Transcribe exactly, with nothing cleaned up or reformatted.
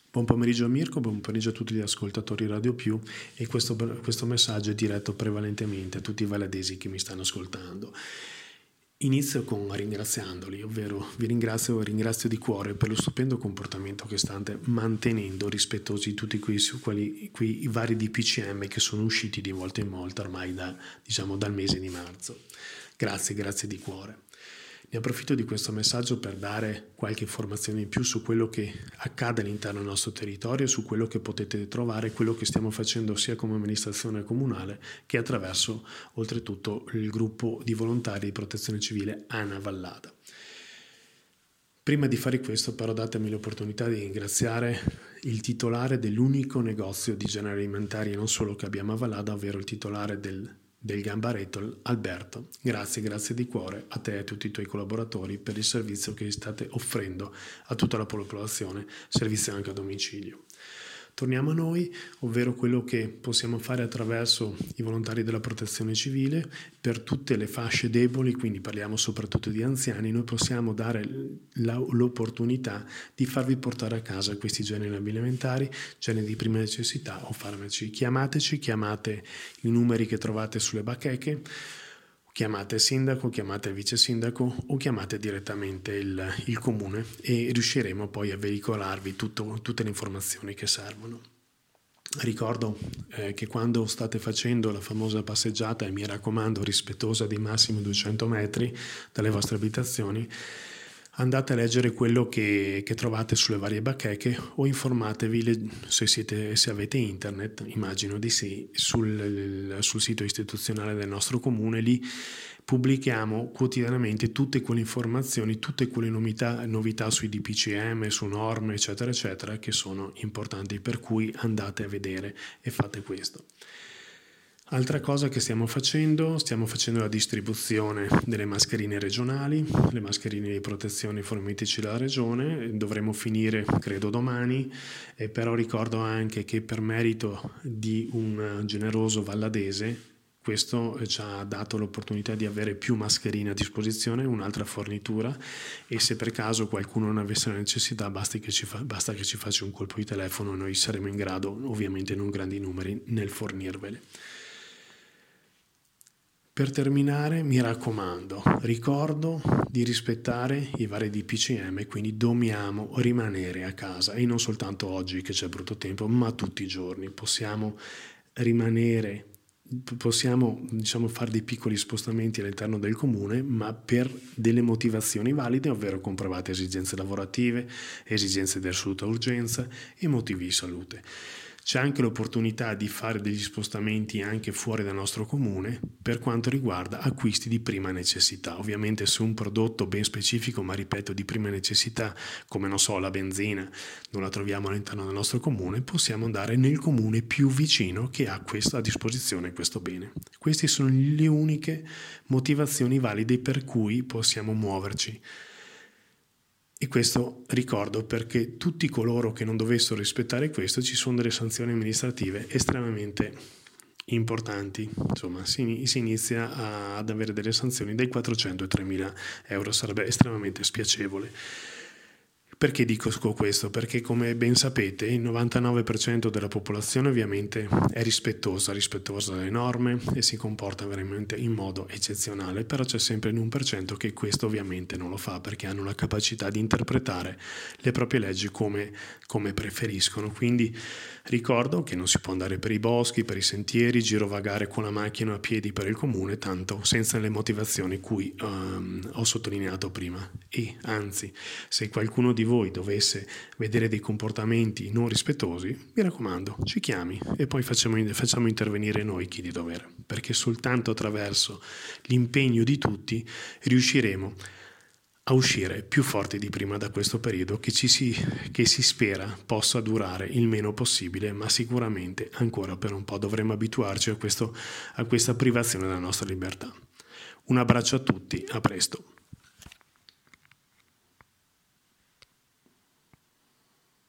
Buon pomeriggio a Mirko, buon pomeriggio a tutti gli ascoltatori Radio Più, e questo, questo messaggio è diretto prevalentemente a tutti i valadesi che mi stanno ascoltando. Inizio con ringraziandoli, ovvero vi ringrazio, ringrazio di cuore per lo stupendo comportamento che state mantenendo rispettosi tutti quei, quali, quei vari D P C M che sono usciti di volta in volta ormai da, diciamo, dal mese di marzo. Grazie, grazie di cuore. Ne approfitto di questo messaggio per dare qualche informazione in più su quello che accade all'interno del nostro territorio, su quello che potete trovare, quello che stiamo facendo sia come amministrazione comunale che attraverso oltretutto il gruppo di volontari di protezione civile ANA Vallada. Prima di fare questo però datemi l'opportunità di ringraziare il titolare dell'unico negozio di generi alimentari e non solo che abbiamo a Vallada, ovvero il titolare del del Gambaretto, Alberto. Grazie, grazie di cuore a te e a tutti i tuoi collaboratori per il servizio che state offrendo a tutta la popolazione, servizio anche a domicilio. Torniamo a noi, ovvero quello che possiamo fare attraverso i volontari della protezione civile per tutte le fasce deboli, quindi parliamo soprattutto di anziani. Noi possiamo dare la, l'opportunità di farvi portare a casa questi generi alimentari, generi di prima necessità o farmaci. Chiamateci, chiamate i numeri che trovate sulle bacheche, chiamate il sindaco, chiamate il vice sindaco o chiamate direttamente il, il comune e riusciremo poi a veicolarvi tutto, tutte le informazioni che servono. Ricordo eh, che quando state facendo la famosa passeggiata, e mi raccomando rispettosa di massimo duecento metri dalle vostre abitazioni, andate a leggere quello che, che trovate sulle varie bacheche o informatevi le, se, siete, se avete internet, immagino di sì, sul, sul sito istituzionale del nostro comune. Lì pubblichiamo quotidianamente tutte quelle informazioni, tutte quelle novità, novità sui D P C M, su norme, eccetera, eccetera, che sono importanti, per cui andate a vedere e fate questo. Altra cosa che stiamo facendo, stiamo facendo la distribuzione delle mascherine regionali, le mascherine di protezione fornitici dalla regione, dovremo finire credo domani, eh, però ricordo anche che per merito di un generoso valladese, questo ci ha dato l'opportunità di avere più mascherine a disposizione, un'altra fornitura, e se per caso qualcuno non avesse la necessità basta che ci, fa, basta che ci faccia un colpo di telefono e noi saremo in grado, ovviamente non grandi numeri, nel fornirvele. Per terminare, mi raccomando, ricordo di rispettare i vari D P C M, quindi dobbiamo rimanere a casa, e non soltanto oggi che c'è brutto tempo, ma tutti i giorni. Possiamo rimanere, possiamo diciamo fare dei piccoli spostamenti all'interno del comune, ma per delle motivazioni valide, ovvero comprovate esigenze lavorative, esigenze di assoluta urgenza e motivi di salute. C'è anche l'opportunità di fare degli spostamenti anche fuori dal nostro comune per quanto riguarda acquisti di prima necessità. Ovviamente se un prodotto ben specifico, ma ripeto di prima necessità, come non so la benzina, non la troviamo all'interno del nostro comune, possiamo andare nel comune più vicino che ha questo a disposizione, questo bene. Queste sono le uniche motivazioni valide per cui possiamo muoverci. E questo ricordo perché tutti coloro che non dovessero rispettare questo, ci sono delle sanzioni amministrative estremamente importanti. Insomma, si, si inizia a, ad avere delle sanzioni dai quattrocento ai tremila euro, sarebbe estremamente spiacevole. Perché dico questo? Perché come ben sapete il novantanove per cento della popolazione ovviamente è rispettosa, rispettosa delle norme e si comporta veramente in modo eccezionale, però c'è sempre un per cento che questo ovviamente non lo fa perché hanno la capacità di interpretare le proprie leggi come, come preferiscono. Quindi ricordo che non si può andare per i boschi, per i sentieri, girovagare con la macchina a piedi per il comune, tanto senza le motivazioni cui um, ho sottolineato prima. E anzi, se qualcuno di voi dovesse vedere dei comportamenti non rispettosi, mi raccomando, ci chiami e poi facciamo, facciamo intervenire noi chi di dovere, perché soltanto attraverso l'impegno di tutti riusciremo a uscire più forti di prima da questo periodo che, ci si, che si spera possa durare il meno possibile, ma sicuramente ancora per un po' dovremo abituarci a, questo, a questa privazione della nostra libertà. Un abbraccio a tutti, a presto.